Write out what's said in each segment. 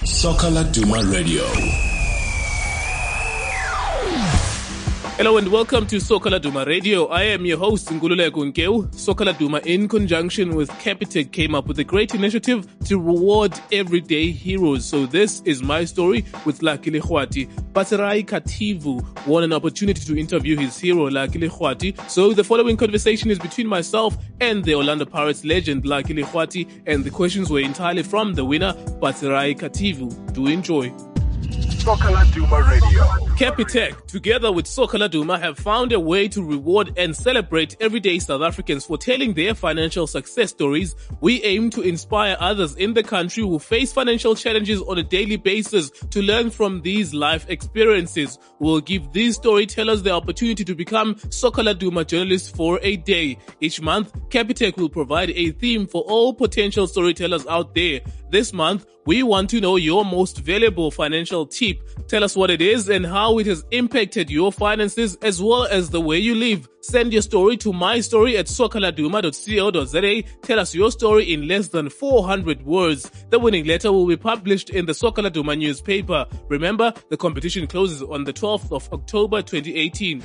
Soccer Laduma Radio. Hello and welcome to Soccer Laduma Radio. I am your host, Ngululeko Nkeu. Soccer Laduma, in conjunction with Capitec, came up with a great initiative to reward everyday heroes. So this is my story with Lucky Lekhwati. Batserai Kativu won an opportunity to interview his hero, Lucky Lekhwati. So the following conversation is between myself and the Orlando Pirates legend, Lucky Lekhwati, and the questions were entirely from the winner, Batserai Kativu. Do enjoy. Soccer Laduma Radio. Capitec, together with Soccer Laduma, have found a way to reward and celebrate everyday South Africans for telling their financial success stories. We aim to inspire others in the country who face financial challenges on a daily basis to learn from these life experiences. We'll give these storytellers the opportunity to become Soccer Laduma journalists for a day. Each month, Capitec will provide a theme for all potential storytellers out there. This month, we want to know your most valuable financial tip. Tell us what it is and how it has impacted your finances as well as the way you live. Send your story to mystorry@soccerladuma.co.za. Tell us your story in less than 400 words. The winning letter will be published in the Soccer Laduma newspaper. Remember, the competition closes on the 12th of October 2018.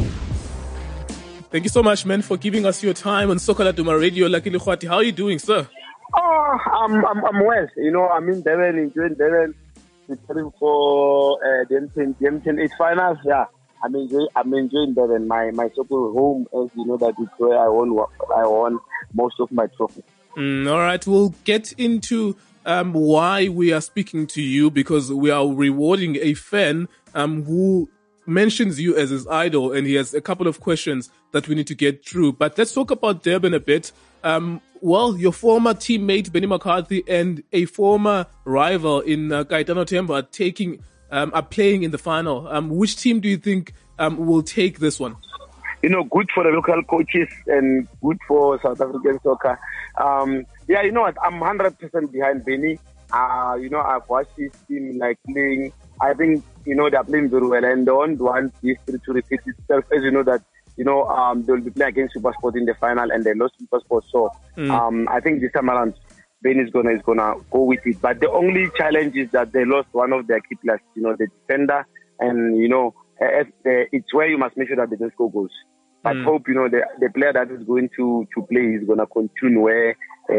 Thank you so much, man, for giving us your time on Soccer Laduma Radio. Lucky Lekhwati, how are you doing, sir? Oh, I'm well. You know, I'm in Devon, enjoying Devon, preparing for the M10 finals. Yeah, I'm enjoying Devon. My soccer home, as you know, that is where I won most of my trophies. All right, we'll get into why we are speaking to you, because we are rewarding a fan who mentions you as his idol, and he has a couple of questions that we need to get through. But let's talk about Durban a bit. Well, your former teammate Benny McCarthy and a former rival in Kaitano Temba are playing in the final. Which team do you think will take this one? You know, good for the local coaches and good for South African soccer. Yeah, you know what? I'm 100% behind Benny. You know, I've watched his team playing. I think, you know, they're playing very well and they don't want history to repeat itself. As you know that, you know, they'll be playing against SuperSport in the final and they lost SuperSport. So I think this time around, Ben is gonna go with it. But the only challenge is that they lost one of their key players, you know, the defender. And, you know, it's where you must make sure that they don't score goals. But hope, you know, the player that is going to play is going to continue where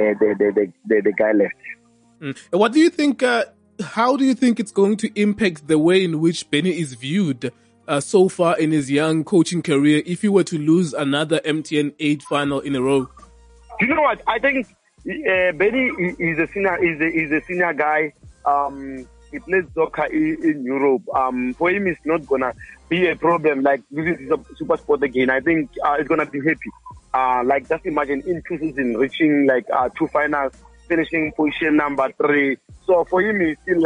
the guy left. What do you think, how do you think it's going to impact the way in which Benny is viewed so far in his young coaching career if he were to lose another MTN 8 final in a row? You know what? I think Benny is a senior guy. He plays soccer in Europe. For him, it's not going to be a problem like visiting SuperSport again. I think he's going to be happy. Just imagine in 2 seasons reaching 2 finals, finishing position number 3. So for him, he's still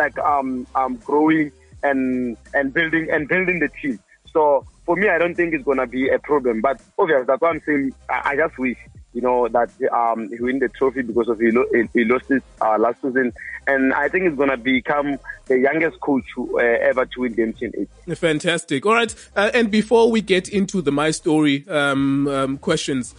growing and building the team. So for me, I don't think it's gonna be a problem. But obviously, that's what I'm saying. I just wish, you know, that he win the trophy because of he lost it last season, and I think he's gonna become the youngest coach ever to win the MTN 8. Fantastic. All right, and before we get into the My Story questions.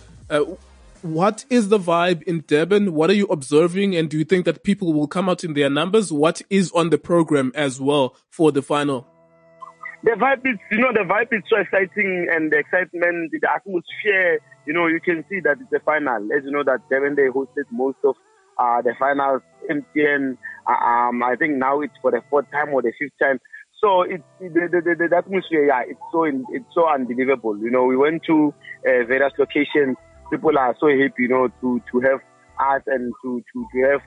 What is the vibe in Durban? What are you observing? And do you think that people will come out in their numbers? What is on the program as well for the final? The vibe is so exciting, and the excitement, the atmosphere, you know, you can see that it's a final. As you know that Durban, they hosted most of the finals, MTN, I think now it's for the 4th time or the 5th time. So it's the atmosphere, yeah, it's so unbelievable. You know, we went to various locations. People are so happy, you know, to have us and to have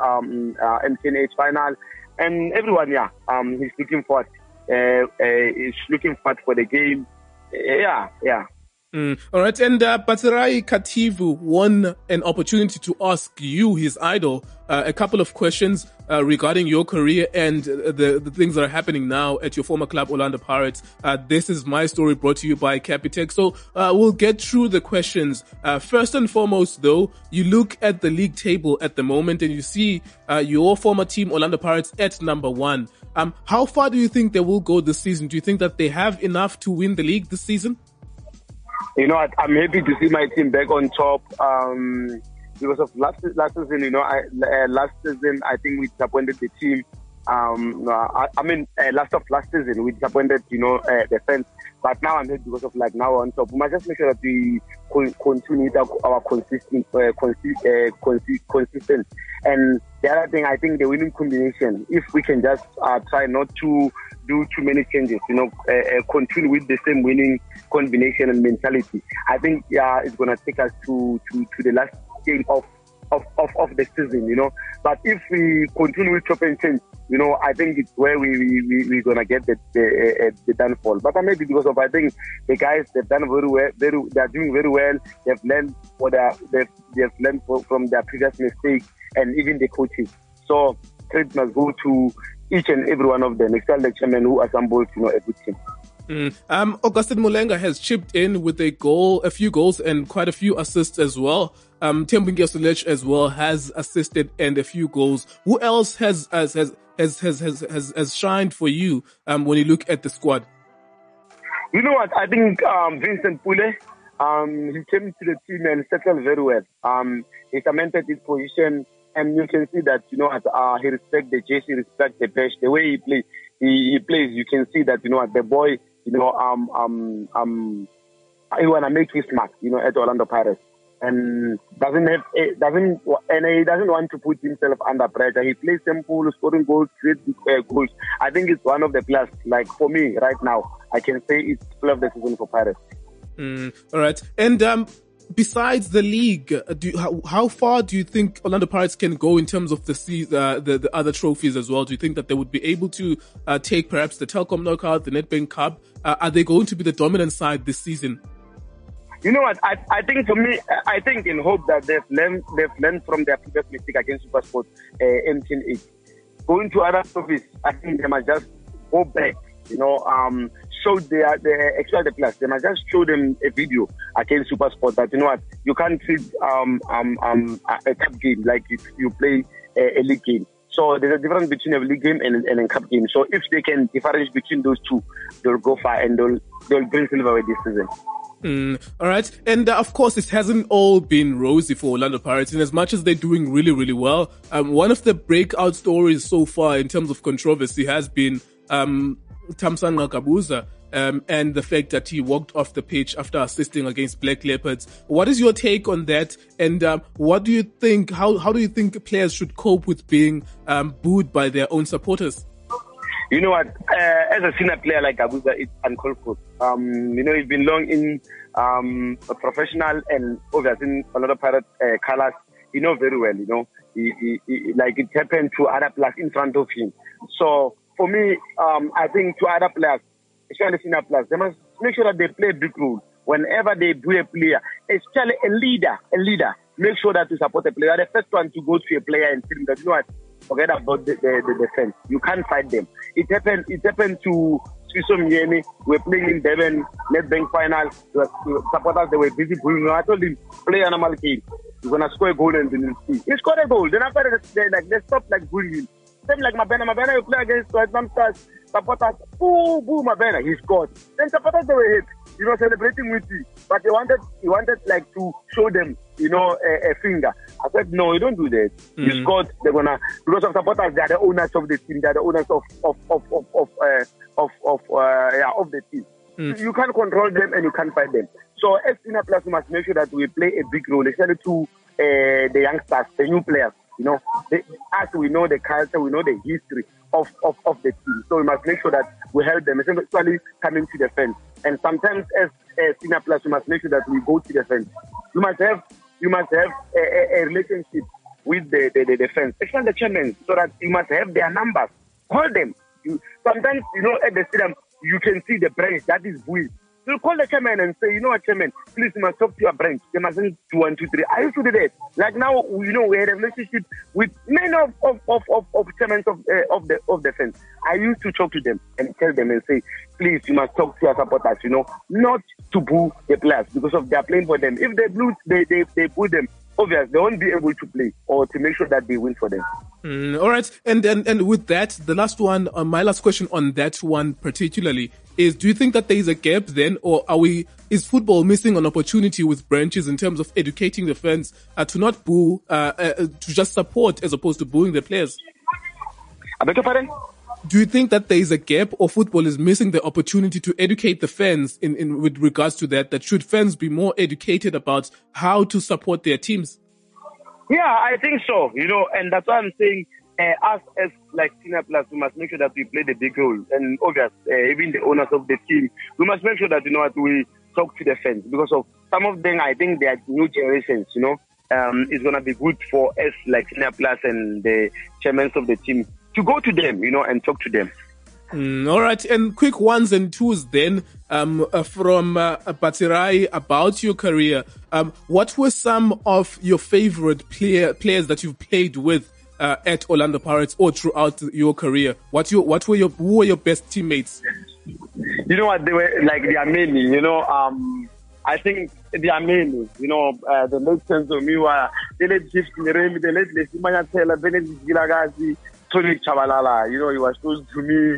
MTN 8 final, and everyone, yeah, he's looking forward. He's looking forward for the game. Yeah. All right, and Batserai Kativu won an opportunity to ask you, his idol, a couple of questions regarding your career and the things that are happening now at your former club, Orlando Pirates. This is My Story, brought to you by Capitec. So we'll get through the questions. First and foremost, though, you look at the league table at the moment and you see your former team, Orlando Pirates, at number 1. How far do you think they will go this season? Do you think that they have enough to win the league this season? You know, I'm happy to see my team back on top. Because of last season, you know, last season I think we disappointed the team. last season we disappointed, the fans. But now I'm here because of now on top. We must just make sure that we continue our consistent. And the other thing, I think the winning combination. If we can just try not to do too many changes, continue with the same winning combination and mentality. I think it's gonna take us to the last game of the season, But if we continue with chop and change, I think it's where we're gonna get the downfall. But maybe because of, I think the guys, they've done very well. They are doing very well. They've learned they've learned from their previous mistakes, and even the coaches. So credit must go to each and every one of them, especially the chairman who assembled, a good team. Augustine Mulenga has chipped in with a few goals and quite a few assists as well. Thembinge Solech as well has assisted and a few goals. Who else has shined for you when you look at the squad? You know what? I think Vincent Pule, he came to the team and settled very well. He cemented his position, and you can see that he respects the jersey, respects the bench, the way he plays. You can see that the boy. He wanna make his mark, at Orlando Pirates, and he doesn't want to put himself under pressure. He plays simple, scoring goals, create goals. I think it's one of the players. Like for me right now, I can say it's player of the season for Pirates. All right, and besides the league, how far do you think Orlando Pirates can go in terms of the other trophies as well? Do you think that they would be able to take perhaps the Telkom Knockout, the Nedbank Cup? Are they going to be the dominant side this season? You know what? I think for me, I think in hope that they've learned from their previous mistake against SuperSport MTN8. Going to other trophies, I think they must just go back. Show the players. They must just show them a video against SuperSport that you can't treat a cup game like you play a league game. So there's a difference between a league game and a cup game. So if they can differentiate between those two, they'll go far and they'll bring silverware this season. All right. And of course, it hasn't all been rosy for Orlando Pirates. In as much as they're doing really, really well, one of the breakout stories so far in terms of controversy has been Thamsanqa Kabuza and the fact that he walked off the pitch after assisting against Black Leopards. What is your take on that? And what do you think? How do you think players should cope with being booed by their own supporters? You know what? As a senior player like Kabuza, it's uncalled for. He's been long in a professional and obviously in a lot of Pirate colors. You know very well. It happened to other players in front of him. So for me, I think to other players, especially senior players, they must make sure that they play a big role. Whenever they do a player, especially a leader, make sure that you support a player. The first one to go to a player and tell him that, forget about the defense. You can't fight them. It happened to Siso Mjeni. We were playing in Devon, Nedbank final. Supporters, they were busy booing. I told him, play a normal game. You're going to score a goal and then you'll see. He scored a goal. Then after they stopped bullying him. Same like Mabena, you play against Tottenham Stars. Supporters, boo, Mabena, he scored. Then supporters, they were hit, celebrating with you. But he wanted to show them, a finger. I said, no, you don't do that. You scored, because of supporters, they are the owners of the team. They are the owners of the team. You can't control them and you can't fight them. So as senior players, we must make sure that we play a big role, especially to the youngsters, the new players. As we know the culture, we know the history of the team. So we must make sure that we help them, especially coming to the fence. And sometimes as senior players, we must make sure that we go to the fence. You must have a relationship with the defense, especially the chairman, so that you must have their numbers. Call them. Sometimes, at the stadium, you can see the branch that is buoyed. You call the chairman and say, chairman, please, you must talk to your branch. They mustn't do 1, 2, 3. I used to do that. Like now, we had a relationship with many of chairmen of defense. I used to talk to them and tell them and say, please, you must talk to your supporters, not to boo the players because of they are playing for them. If they boo them, obviously they won't be able to play or to make sure that they win for them. All right. And with that, the last one, my last question on that one particularly is, do you think that there is a gap then, or is football missing an opportunity with branches in terms of educating the fans to not boo, to just support as opposed to booing the players? I beg your pardon? Do you think that there is a gap, or football is missing the opportunity to educate the fans in with regards to that? That should fans be more educated about how to support their teams? Yeah, I think so. And that's why I'm saying us as like Senior Plus, we must make sure that we play the big role. And obviously, even the owners of the team, we must make sure that we talk to the fans, because of some of them. I think they are new generations. It's gonna be good for us like Senior Plus and the chairmen of the team to go to them, and talk to them. All right, and quick ones and twos then from Batirai about your career. What were some of your favorite players that you've played with at Orlando Pirates or throughout your career? Who were your best teammates? You know what, they are many. I think they are many. The late Senzo Miwa, the late Gift Niremi, the late Lesimanya Taylor, the late Gilagazi, Tony Chabalala, he was close to me.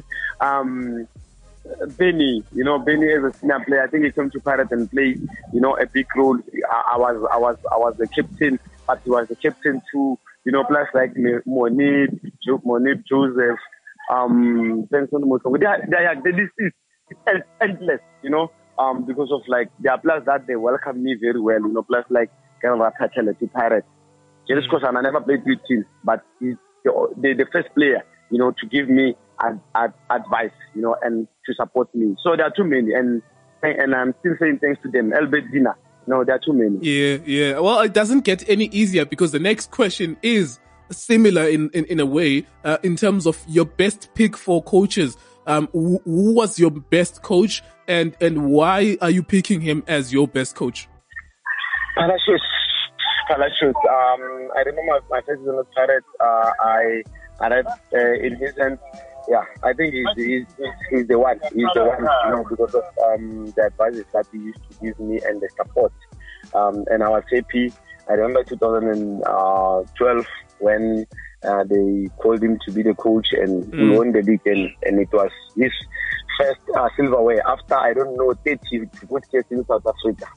Benny, Benny as a senior player, I think he came to Pirates and played, a big role. I was the captain, but he was the captain too. Plus like Monib, Joseph, Benson Moto. The list is endless, because of like their plus that they welcome me very well, plus like Garva Tachele to Pirates. Just because I never played with teams, but he's the first player, to give me advice, and to support me. So there are too many, and I'm still saying thanks to them. Albert Dina, there are too many. Yeah. Well, it doesn't get any easier, because the next question is similar in a way, in terms of your best pick for coaches. Who was your best coach, and why are you picking him as your best coach? Palacios. I remember my first season of Pirates. I read in his hands. Yeah, I think he's the one. He's the one, because of the advice that he used to give me and the support. And I was happy. I remember 2012 when they called him to be the coach, and he won the league, and it was his first silverware after, I don't know, 30 good years in South Africa.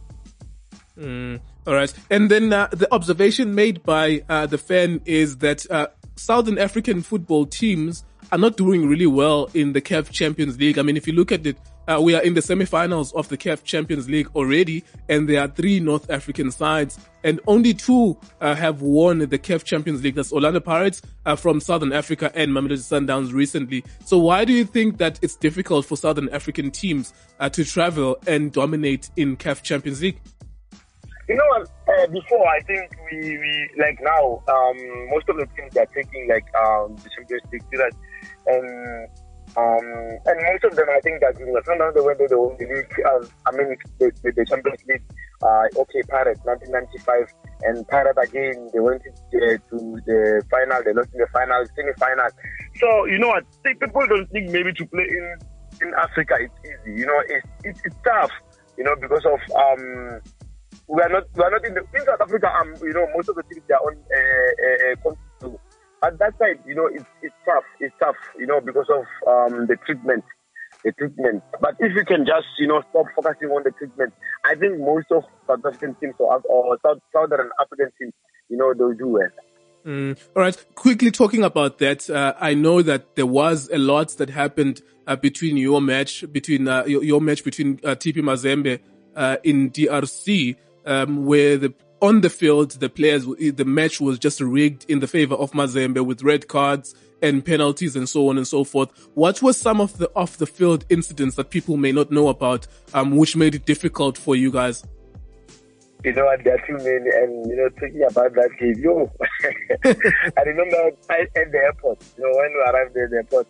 All right. And then the observation made by the fan is that Southern African football teams are not doing really well in the CAF Champions League. I mean, if you look at it, we are in the semi-finals of the CAF Champions League already, and there are 3 North African sides, and only 2 have won the CAF Champions League. That's Orlando Pirates from Southern Africa and Mamelodi Sundowns recently. So why do you think that it's difficult for Southern African teams to travel and dominate in CAF Champions League? Before, I think we like now, most of the teams are taking like the Champions League period, and most of them, I think that sometimes they went to the league. The Champions League. Okay, Pirates 1995, and Pirates again. They went to the final. They lost in the final, semi-final. So people don't think maybe to play in Africa it's easy. It's tough. Because of we are not in South Africa. Most of the teams they are on continent. At that side, it's tough. It's tough, because of the treatment. But if you can just, stop focusing on the treatment, I think most of South African teams or Southern African teams, they'll do well. All right. Quickly talking about that, I know that there was a lot that happened between your match between TP Mazembe in DRC, where on the field, the match was just rigged in the favor of Mazembe with red cards and penalties and so on and so forth. What were some of the off-the-field incidents that people may not know about, which made it difficult for you guys? There are too many, and thinking about that game, I remember at the airport, when we arrived at the airport,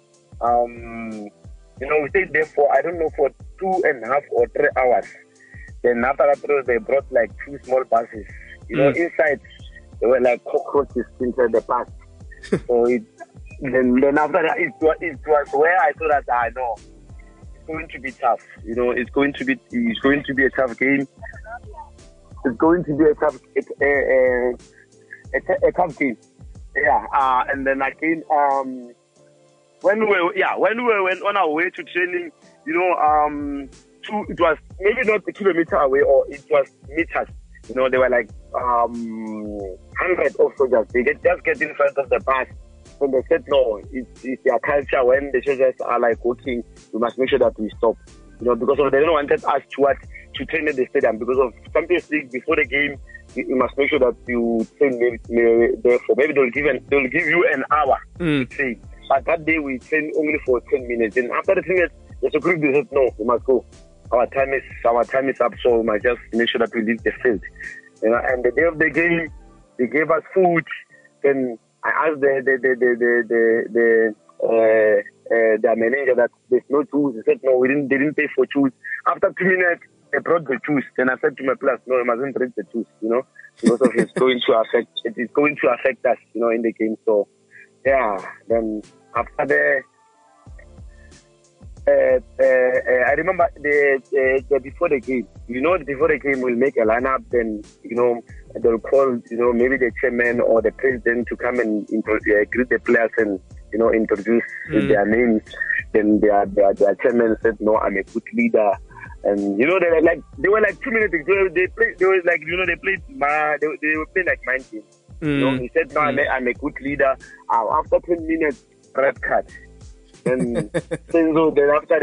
we stayed there for 2.5 or 3 hours. Then after that, they brought like 2 small buses. Inside there were like cockroaches inside the bus. So then after that, it was where I thought that I know it's going to be tough. It's going to be a tough game. It's going to be a tough game. Yeah. And then again, when we went on our way to training, it was maybe not a kilometer away, or it was meters. They were like hundreds of soldiers. They just get in front of the bus, when they said no, it's their culture. When the soldiers are like working, we must make sure that we stop. You know, because they don't want us to train at the stadium because of Champions League. Before the game, you must make sure that you train there for maybe they'll give you an hour to train. But that day we train only for 10 minutes. And after the 10 minutes, the security said no, we must go. Our time is up, so we must just make sure that we leave the field. You know, and the day of the game, they gave us food. Then I asked the manager that there's no juice. He said no, they didn't pay for juice. After 2 minutes, they brought the juice. Then I said to my players, no, you mustn't drink the juice, you know, because of it's going to affect us, you know, in the game. So yeah, then after I remember the before the game, you know, before the game we'll make a lineup, then, you know, they'll call, you know, maybe the chairman or the president to come and greet the players and, you know, introduce their names. Then their chairman said, no, I'm a good leader. And, you know, they were like 2 minutes ago, they were playing like 9 games. You know, he said, no, I'm a good leader. After 10 minutes, red card. And so then after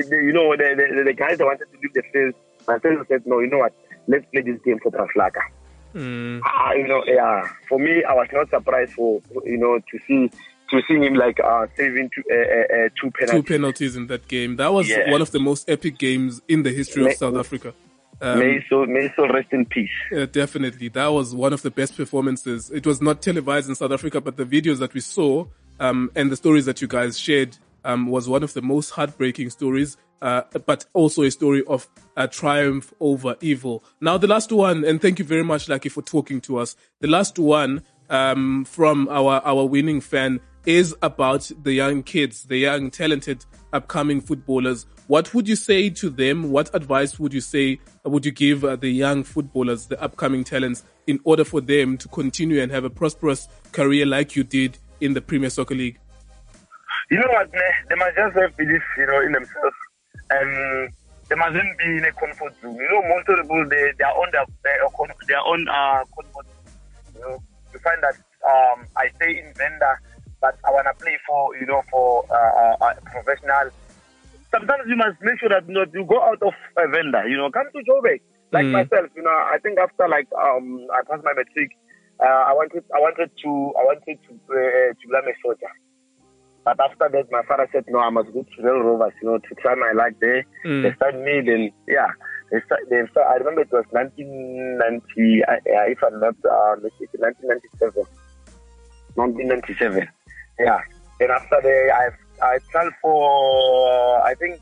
the guys that wanted to leave the field, my friend said, no, you know what, let's play this game for Paslaka. You know, yeah, for me, I was not surprised to see him like saving two penalties. 2 penalties in that game. That was one of the most epic games in the history of South Africa. May so rest in peace. Definitely. That was one of the best performances. It was not televised in South Africa, but the videos that we saw and the stories that you guys shared was one of the most heartbreaking stories, but also a story of triumph over evil. Now, the last one, and thank you very much, Lucky, for talking to us. The last one from our winning fan is about the young kids, the young, talented, upcoming footballers. What would you say to them? What advice would you give the young footballers, the upcoming talents, in order for them to continue and have a prosperous career like you did in the Premier Soccer League? You know what, they must just have belief, you know, in themselves, and they mustn't be in a comfort zone. You know, most of the people, they are on their own comfort. You know, you find that I stay in Venda, but I want to play for, you know, for a professional. Sometimes you must make sure that, you know, you go out of a Venda, you know, come to Joburg. Like myself, you know, I think after I passed my matric, I wanted to become a soldier. But after that, my father said, no, I must go to Rail Rovers, you know, to try my luck there. They started me, then, yeah. I remember it was 1990, if I'm not mistaken, 1997. 1997, yeah. Then after that, I tried for, I think,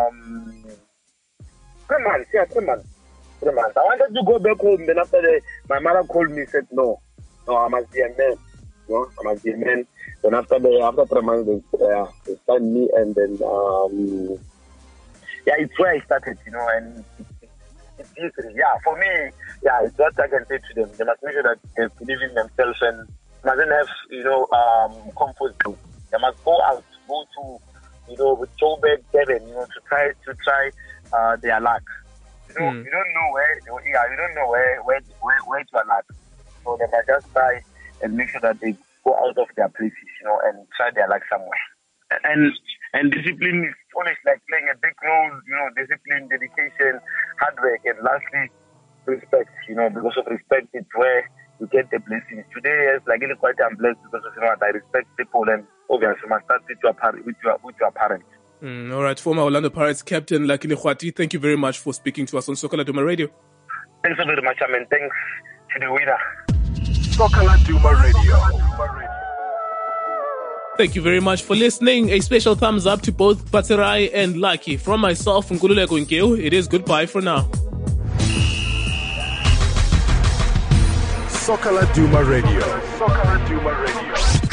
3 months, 3 months. 3 months. I wanted to go back home, then after that, my mother called me and said, no, I must be a man. No, I must be a man. Then after 3 months, they signed me, and then it's where I started, you know, and it's easy. Yeah, for me, it's what I can say to them. They must make sure that they believe in themselves and mustn't have, you know, comfort zone. They must go out, go to, you know, with Joburg, Devon, you know, to try their luck. You know, you don't know where to luck. So they must just try and make sure that they go out of their places, you know, and try their luck somewhere. And discipline is always like playing a big role, you know, discipline, dedication, hard work, and lastly, respect, you know, because of respect, it's where you get the blessings. Today, it's like really quite I'm blessed because of, you know, I respect people, and obviously must start with your parents. All right, former Orlando Pirates captain Lucky Lekhwati, thank you very much for speaking to us on Soccer Laduma Radio. Thanks so very much, I mean, thanks to the winner. Soccer Laduma Radio. Thank you very much for listening. A special thumbs up to both Patserai and Lucky. From myself, Nkululeko Nkeu, it is goodbye for now. Soccer Laduma Radio. Soccer Laduma Radio.